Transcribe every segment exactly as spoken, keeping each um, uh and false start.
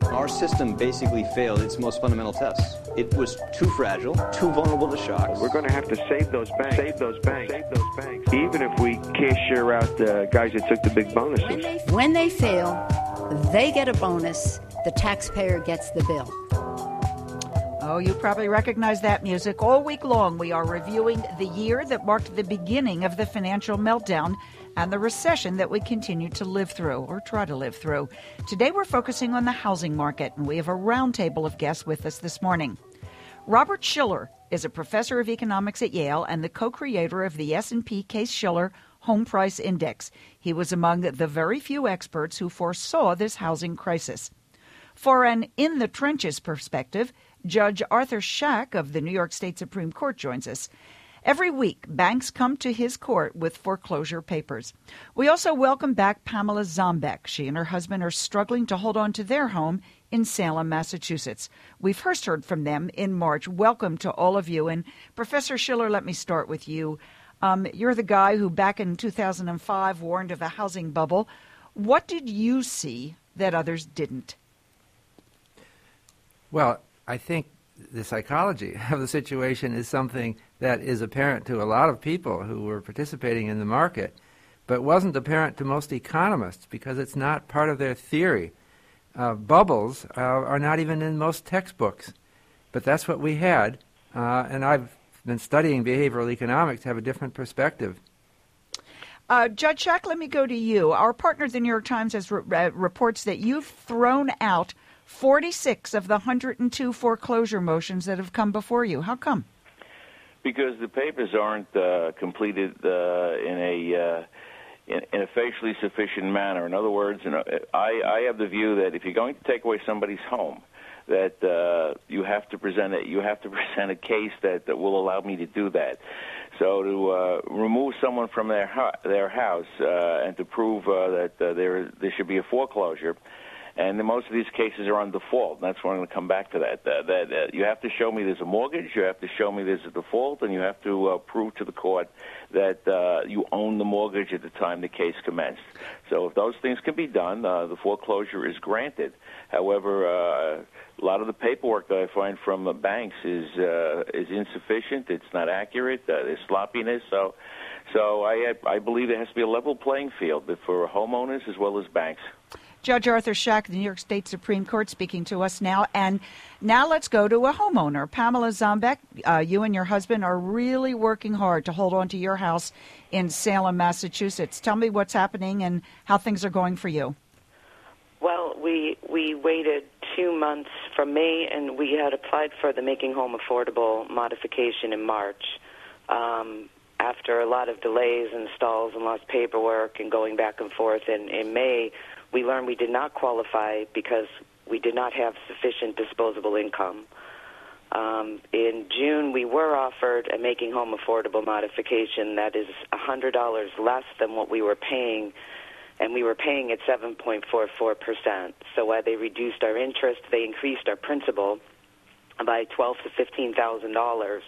Our system basically failed its most fundamental tests. It was too fragile, too vulnerable to shocks. We're going to have to save those banks, save those banks, save those banks, even if we can't share out the guys that took the big bonuses. When they, when they fail, they get a bonus. The taxpayer gets the bill. Oh, you probably recognize that music. All week long, we are reviewing the year that marked the beginning of the financial meltdown and the recession that we continue to live through, or try to live through. Today, we're focusing on the housing market, and we have a roundtable of guests with us this morning. Robert Shiller is a professor of economics at Yale and the co-creator of the S and P Case-Shiller Home Price Index. He was among the very few experts who foresaw this housing crisis. For an in-the-trenches perspective, Judge Arthur Schack of the New York State Supreme Court joins us. Every week, banks come to his court with foreclosure papers. We also welcome back Pamela Zombeck. She and her husband are struggling to hold on to their home in Salem, Massachusetts. We first heard from them in March. Welcome to all of you. And Professor Shiller, let me start with you. Um, you're the guy who back in two thousand five warned of a housing bubble. What did you see that others didn't? Well, I think the psychology of the situation is something that is apparent to a lot of people who were participating in the market, but wasn't apparent to most economists because it's not part of their theory. Uh, bubbles uh, are not even in most textbooks, but that's what we had, uh, and I've been studying behavioral economics to have a different perspective. Uh, Judge Schack, let me go to you. Our partner, the New York Times, has re- uh, reports that you've thrown out forty-six of the one hundred two foreclosure motions that have come before you. How come? Because the papers aren't uh, completed uh, in a uh, in, in a facially sufficient manner. In other words, you know, I, I have the view that if you're going to take away somebody's home, that uh, you have to present a, you have to present a case that, that will allow me to do that. So to uh, remove someone from their hu- their house uh, and to prove uh, that uh, there there should be a foreclosure. And most of these cases are on default. And that's why I'm going to come back to that. Uh, that uh, you have to show me there's a mortgage, you have to show me there's a default, and you have to uh, prove to the court that uh, you own the mortgage at the time the case commenced. So if those things can be done, uh, the foreclosure is granted. However, uh, a lot of the paperwork that I find from uh, banks is uh, is insufficient. It's not accurate. Uh, there's sloppiness. So, so I I believe there has to be a level playing field for homeowners as well as banks. Judge Arthur Schack, the New York State Supreme Court, speaking to us now. And now let's go to a homeowner. Pamela Zombeck, uh, you and your husband are really working hard to hold on to your house in Salem, Massachusetts. Tell me what's happening and how things are going for you. Well, we we waited two months from May, and we had applied for the Making Home Affordable modification in March. Um, after a lot of delays and stalls and lost paperwork and going back and forth in, in May, we learned we did not qualify because we did not have sufficient disposable income. Um, in June, we were offered a Making Home Affordable modification that is one hundred dollars less than what we were paying, and we were paying at seven point four four percent. So while they reduced our interest, they increased our principal by twelve thousand to fifteen thousand dollars.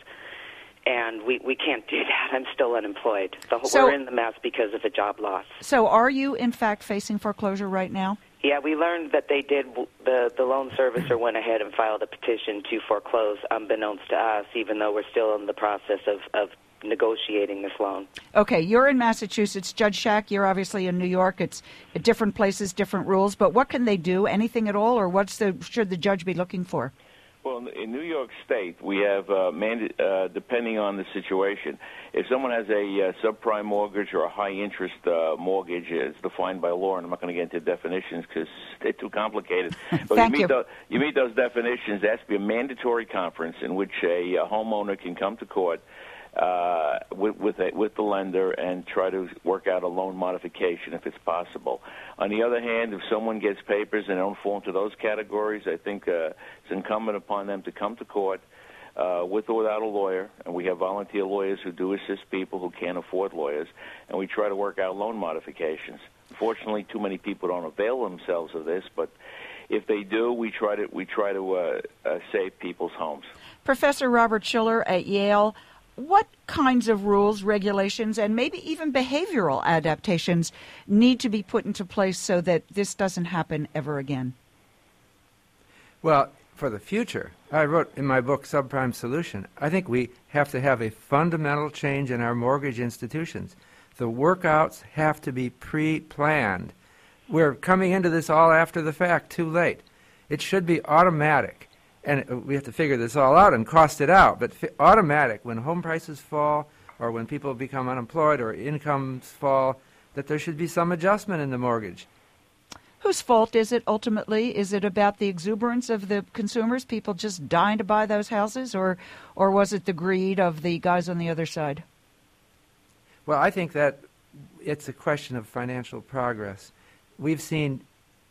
And we, we can't do that. I'm still unemployed. So, so we're in the mess because of a job loss. So are you, in fact, facing foreclosure right now? Yeah, we learned that they did. The, the loan servicer went ahead and filed a petition to foreclose, unbeknownst to us, even though we're still in the process of, of negotiating this loan. Okay, you're in Massachusetts. Judge Schack, you're obviously in New York. It's at different places, different rules. But what can they do? Anything at all? Or what's the should the judge be looking for? Well, in New York State, we have, uh, manda- uh, depending on the situation, if someone has a uh, subprime mortgage or a high-interest uh, mortgage, it's defined by law, and I'm not going to get into definitions because they're too complicated. But Thank you, meet you. The, you meet those definitions. There has to be a mandatory conference in which a, a homeowner can come to court uh, with with, a, with the lender and try to work out a loan modification if it's possible. On the other hand, if someone gets papers and don't fall into those categories, I think uh, it's incumbent upon them to come to court uh, with or without a lawyer, and we have volunteer lawyers who do assist people who can't afford lawyers, and we try to work out loan modifications. Unfortunately, too many people don't avail themselves of this, but if they do, we try to we try to uh, uh, save people's homes. Professor Robert Shiller at Yale, what kinds of rules, regulations, and maybe even behavioral adaptations need to be put into place so that this doesn't happen ever again? Well, for the future, I wrote in my book, Subprime Solution, I think we have to have a fundamental change in our mortgage institutions. The workouts have to be pre-planned. We're coming into this all after the fact, too late. It should be automatic. And we have to figure this all out and cost it out. But fi- automatic, when home prices fall or when people become unemployed or incomes fall, that there should be some adjustment in the mortgage. Whose fault is it ultimately? Is it about the exuberance of the consumers, people just dying to buy those houses, or or was it the greed of the guys on the other side? Well, I think that it's a question of financial progress. We've seen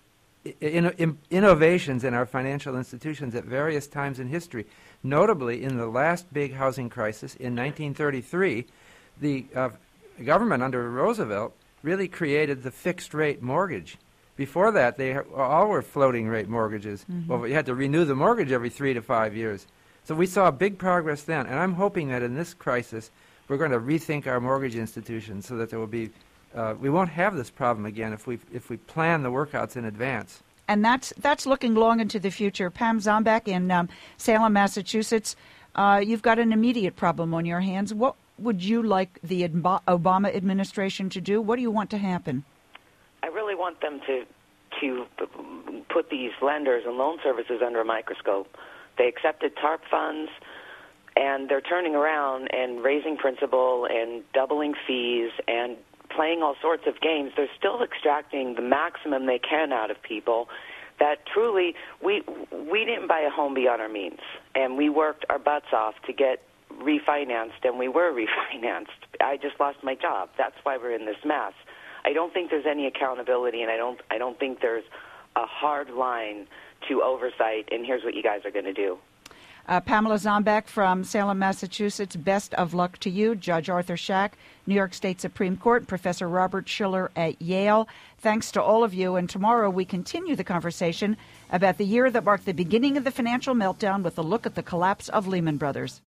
in, in, innovations in our financial institutions at various times in history. Notably, in the last big housing crisis in nineteen thirty-three, the uh, government under Roosevelt really created the fixed-rate mortgage. Before that, they ha- all were floating-rate mortgages. Mm-hmm. Well, you had to renew the mortgage every three to five years. So we saw big progress then, and I'm hoping that in this crisis, we're going to rethink our mortgage institutions so that there will be, uh, we won't have this problem again if we if we plan the workouts in advance. And that's that's looking long into the future. Pam Zombach in um, Salem, Massachusetts, uh, you've got an immediate problem on your hands. What would you like the Obama administration to do? What do you want to happen? I really want them to to put these lenders and loan services under a microscope. They accepted TARP funds, and they're turning around and raising principal and doubling fees and playing all sorts of games. They're still extracting the maximum they can out of people. That truly, we we didn't buy a home beyond our means, and we worked our butts off to get refinanced, and we were refinanced. I just lost my job. That's why we're in this mess. I don't think there's any accountability, and I don't I don't think there's a hard line to oversight, and here's what you guys are going to do. Uh, Pamela Zombach from Salem, Massachusetts, best of luck to you. Judge Arthur Schack, New York State Supreme Court, Professor Robert Schiller at Yale. Thanks to all of you, and tomorrow we continue the conversation about the year that marked the beginning of the financial meltdown with a look at the collapse of Lehman Brothers.